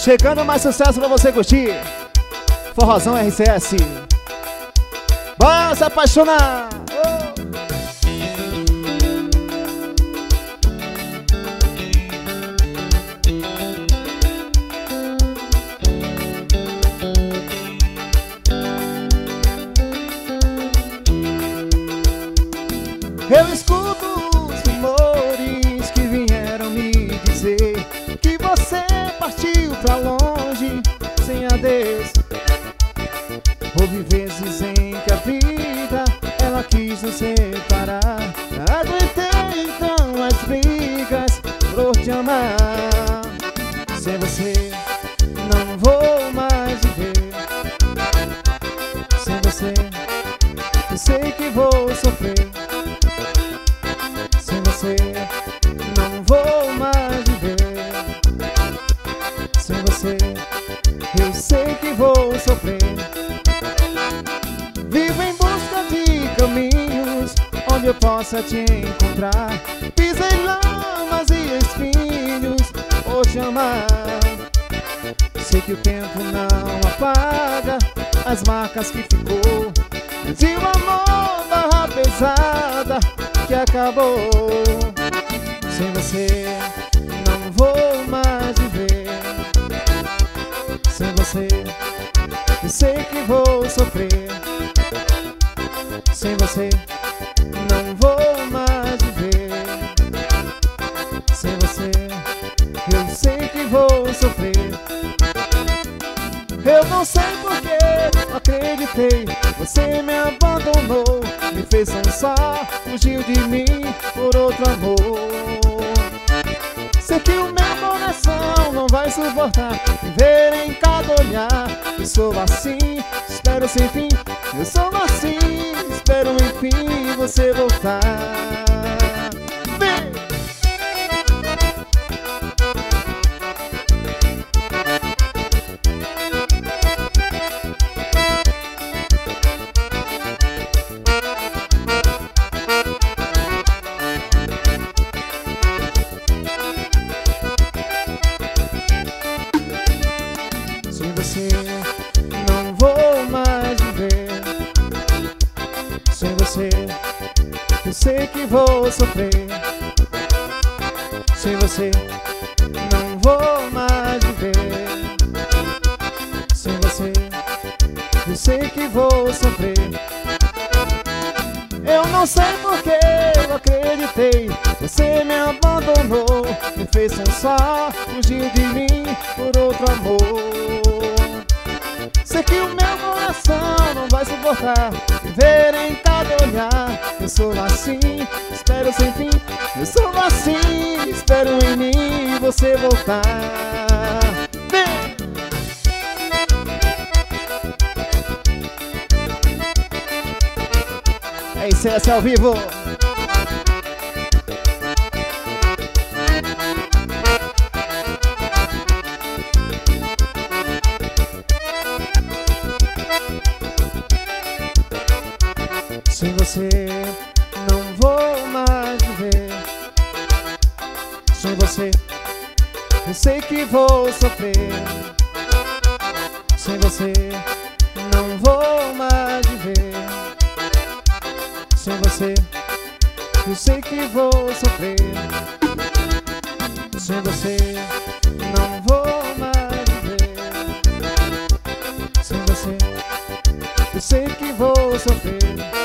Chegando mais sucesso pra você curtir. Forrozão RCS. Bora se apaixonar. Eu escuto os rumores que vieram me dizer que você partiu pra longe sem adeus. Houve vezes em que a vida ela quis nos separar. Aguentei então as brigas por te amar. Sem você não vou mais viver. Sem você eu sei que vou sofrer. Sem você não vou mais viver. Sem você eu sei que vou sofrer. Vivo em busca de caminhos onde eu possa te encontrar. Pisei lamas e espinhos por te amar. Sei que o tempo não apaga as marcas que ficou de um amor barra pesada que acabou. Sem você não vou mais viver. Sem você eu sei que vou sofrer. Sem você não vou mais viver. Sem você eu sei que vou sofrer. Eu não sei porque acreditei. Você me abandonou, me fez cansar, fugiu de mim por outro amor. Sei que o meu coração não vai suportar viver em cada olhar. Eu sou assim, espero sem fim. Eu sou assim, espero enfim você voltar. Vem! Sem você não vou mais viver. Sem você eu sei que vou sofrer. Sem você não vou mais viver. Sem você eu sei que vou sofrer. Eu não sei porque eu acreditei. Você me abandonou, me fez cansar, fugiu de mim por outro amor. Sei que o meu coração não vai suportar viver em cada olhar. Eu sou assim, espero sem fim. Eu sou assim, espero em mim você voltar. Vem! É RCS ao vivo. Sem você não vou mais viver. Sem você eu sei que vou sofrer. Sem você não vou mais viver. Sem você eu sei que vou sofrer. Sem você não vou mais viver. Sem você eu sei que vou sofrer.